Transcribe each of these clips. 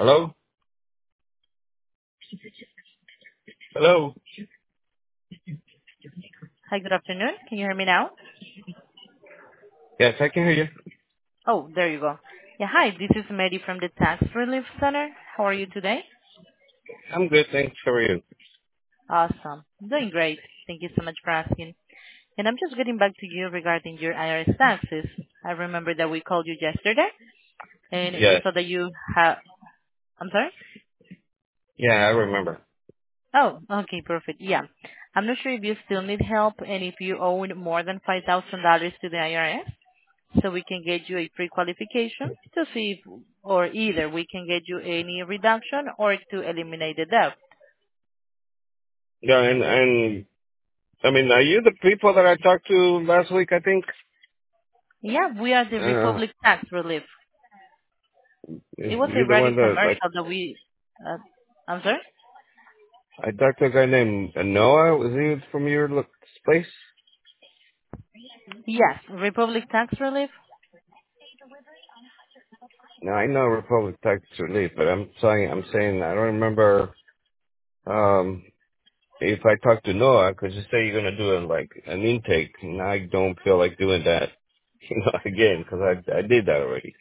Hello? Hello? Hi, good afternoon. Can you hear me now? Yes, I can hear you. Oh, there you go. Yeah, hi, this is Mary from the Tax Relief Center. How are you today? I'm good, thanks. How are you? Awesome. Doing great. Thank you so much for asking. And I'm just getting back to you regarding your IRS taxes. I remember that we called you yesterday, and you Yes. saw that you have... I'm sorry? Yeah, I remember. Oh, okay, perfect. Yeah. I'm not sure if you still need help and if you own more than $5,000 to the IRS. So we can get you a pre-qualification to see if, or either we can get you any reduction or to eliminate the debt. Yeah, and I mean, are you the people that I talked to last week, I think? Yeah, we are the Republic Tax Relief. It was You're the already one that, like, commercial that we, uh, I'm sorry? I talked to a guy named Noah. Was he from your place? Yes, Republic Tax Relief. No, I know Republic Tax Relief, but I'm saying, I don't remember, if I talked to Noah, because you say you're going to do it like an intake, and I don't feel like doing that, again, because I did that already.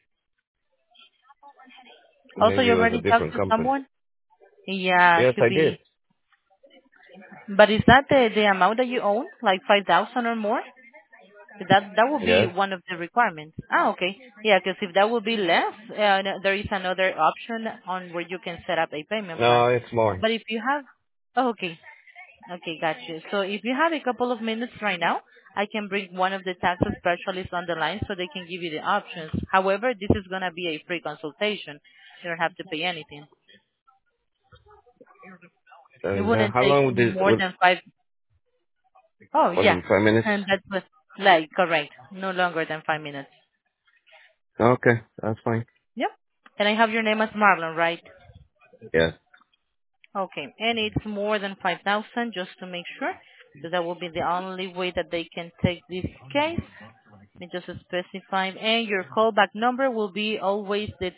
Also, Maybe you it was a already talked different to company. someone? Yeah, Yes, should I did. be. But is that the amount that you own, like 5,000 or more? That will be Yes. one of the requirements. Ah, okay. Yeah, because if that will be less, there is another option on where you can set up a payment plan. No, it's more. But if you have, oh, okay, okay, got you. So if you have a couple of minutes right now, I can bring one of the tax specialists on the line so they can give you the options. However, this is gonna be a free consultation. You don't have to pay anything. It And wouldn't how take long would this? more than five. Oh, More yeah, than 5 minutes? and that's like correct. No longer than 5 minutes. Okay, that's fine. Yep. And I have your name as Marlon, right? Yes. Okay. And it's more than 5,000, just to make sure, because that will be the only way that they can take this case. Let me just specify. And your callback number will be always the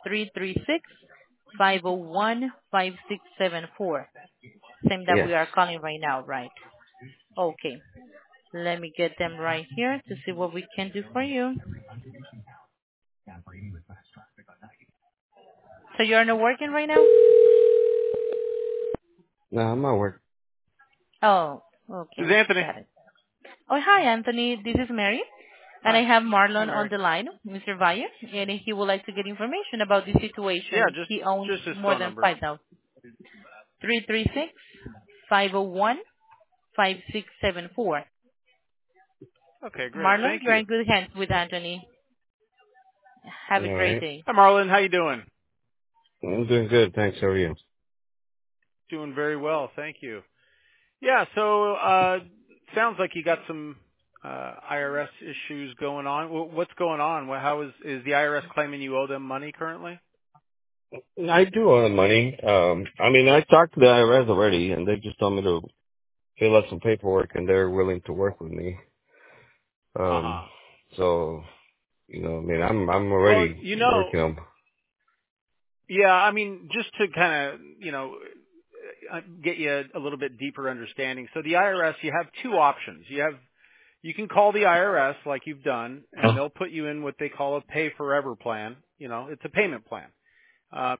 336-501-5674. Same that Yes. we are calling right now, right? Okay. Let me get them right here to see what we can do for you. So you're not working right now? No, I'm at work. Oh, This is okay. Anthony. Got it. Oh, hi, Anthony. This is Mary. And I Hi. have Hi, Marlon on Mary. the line, Mr. Valle, and he would like to get information about the Yeah, situation. just He owns just his more phone than number. 5,000. 336-501-5674. Okay, great. Marlon, Thank you're you. in good hands with Anthony. Have a All great right. day. Hi, Marlon. How you doing? I'm doing good, thanks. How are you? Doing very well, thank you. Yeah, so sounds like you got some IRS issues going on. What's going on? How is the IRS claiming you owe them money currently? I do owe the money. I mean, I talked to the IRS already, and they just told me to fill out some paperwork, and they're willing to work with me. Uh huh. So, I mean, I'm Well, already working on. yeah. I mean, just to kind of get you a little bit deeper understanding. So the IRS, you have two options. You can call the IRS like you've done, and they'll put you in what they call a pay forever plan. It's a payment plan.